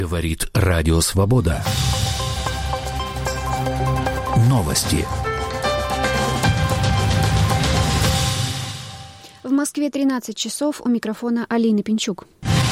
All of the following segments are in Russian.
Говорит Радио Свобода. Новости. В Москве 13 часов. У микрофона Алина Пинчук.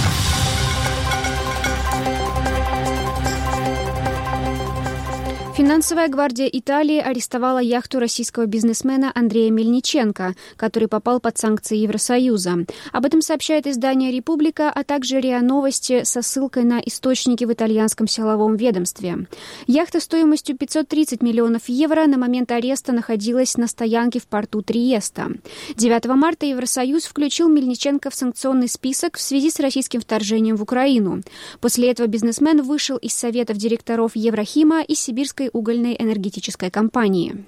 Финансовая гвардия Италии арестовала яхту российского бизнесмена Андрея Мельниченко, который попал под санкции Евросоюза. Об этом сообщает издание «Република», а также РИА Новости со ссылкой на источники в итальянском силовом ведомстве. Яхта стоимостью 530 миллионов евро на момент ареста находилась на стоянке в порту Триеста. 9 марта Евросоюз включил Мельниченко в санкционный список в связи с российским вторжением в Украину. После этого бизнесмен вышел из советов директоров Еврохима и Сибирской угольной энергетической компании.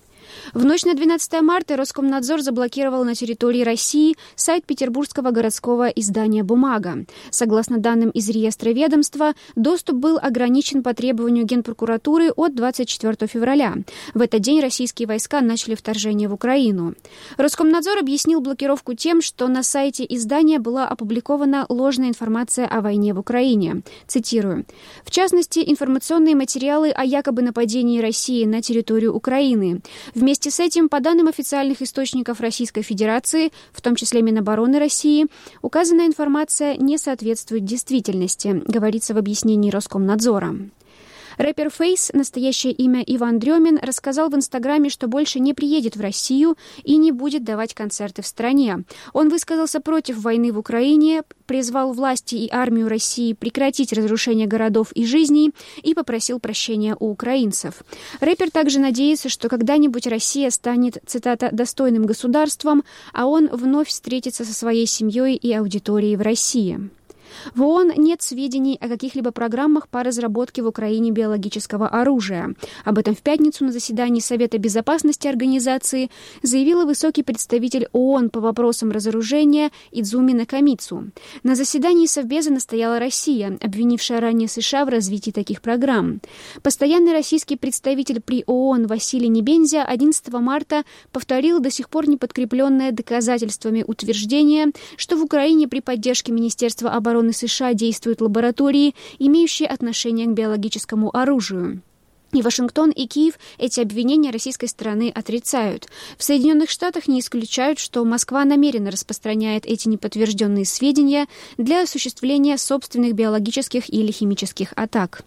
В ночь на 12 марта Роскомнадзор заблокировал на территории России сайт петербургского городского издания «Бумага». Согласно данным из реестра ведомства, доступ был ограничен по требованию Генпрокуратуры от 24 февраля. В этот день российские войска начали вторжение в Украину. Роскомнадзор объяснил блокировку тем, что на сайте издания была опубликована ложная информация о войне в Украине. Цитирую. В частности, информационные материалы о якобы нападении России на территорию Украины. Вместе с этим, по данным официальных источников Российской Федерации, в том числе Минобороны России, указанная информация не соответствует действительности, говорится в объяснении Роскомнадзора. Рэпер Фейс, настоящее имя Иван Дрёмин, рассказал в Инстаграме, что больше не приедет в Россию и не будет давать концерты в стране. Он высказался против войны в Украине, призвал власти и армию России прекратить разрушение городов и жизней и попросил прощения у украинцев. Рэпер также надеется, что когда-нибудь Россия станет, цитата, «достойным государством», а он вновь встретится со своей семьей и аудиторией в России. В ООН нет сведений о каких-либо программах по разработке в Украине биологического оружия. Об этом в пятницу на заседании Совета безопасности организации заявила высокий представитель ООН по вопросам разоружения Идзуми Накамицу. На заседании Совбеза настояла Россия, обвинившая ранее США в развитии таких программ. Постоянный российский представитель при ООН Василий Небензя 11 марта повторил до сих пор не подкрепленное доказательствами утверждение, что в Украине при поддержке Министерства обороны США действуют лаборатории, имеющие отношение к биологическому оружию. И Вашингтон, и Киев эти обвинения российской стороны отрицают. В Соединенных Штатах не исключают, что Москва намеренно распространяет эти неподтвержденные сведения для осуществления собственных биологических или химических атак.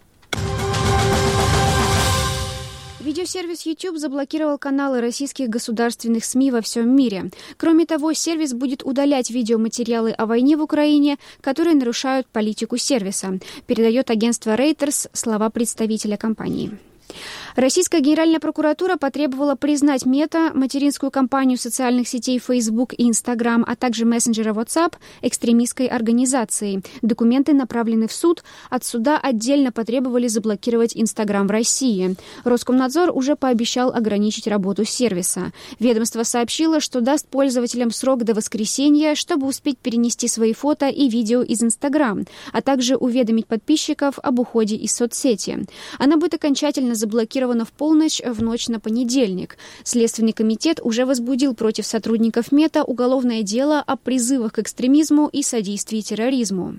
Видеосервис YouTube заблокировал каналы российских государственных СМИ во всем мире. Кроме того, сервис будет удалять видеоматериалы о войне в Украине, которые нарушают политику сервиса, передает агентство Reuters слова представителя компании. Российская Генеральная прокуратура потребовала признать Мета, материнскую компанию социальных сетей Facebook и Instagram, а также мессенджера WhatsApp, экстремистской организацией. Документы направлены в суд. От суда отдельно потребовали заблокировать Instagram в России. Роскомнадзор уже пообещал ограничить работу сервиса. Ведомство сообщило, что даст пользователям срок до воскресенья, чтобы успеть перенести свои фото и видео из Instagram, а также уведомить подписчиков об уходе из соцсети. Она будет окончательно заблокирована в полночь в ночь на понедельник. Следственный комитет уже возбудил против сотрудников Мета уголовное дело о призывах к экстремизму и содействии терроризму.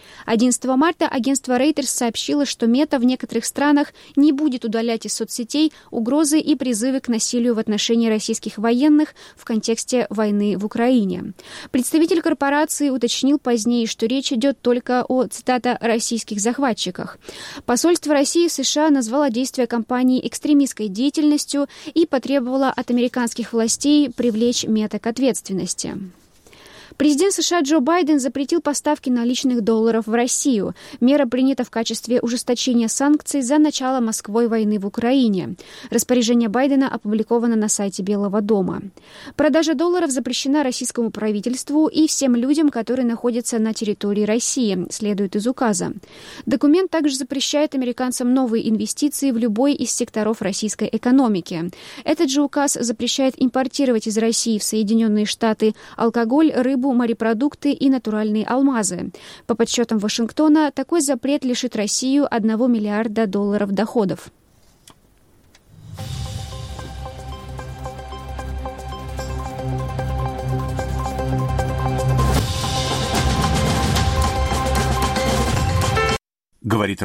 11 марта агентство Reuters сообщило, что Мета в некоторых странах не будет удалять из соцсетей угрозы и призывы к насилию в отношении российских военных в контексте войны в Украине. Представитель корпорации уточнил позднее, что речь идет только о, цитата, «российских захватчиках». Посольство России в США назвало действия компании экстремистской деятельностью и потребовало от американских властей привлечь Мета к ответственности. Президент США Джо Байден запретил поставки наличных долларов в Россию. Мера принята в качестве ужесточения санкций за начало Москвой войны в Украине. Распоряжение Байдена опубликовано на сайте Белого дома. Продажа долларов запрещена российскому правительству и всем людям, которые находятся на территории России, следует из указа. Документ также запрещает американцам новые инвестиции в любой из секторов российской экономики. Этот же указ запрещает импортировать из России в Соединенные Штаты алкоголь, рыбу, морепродукты и натуральные алмазы. По подсчетам Вашингтона, такой запрет лишит Россию $1 миллиарда доходов. говорит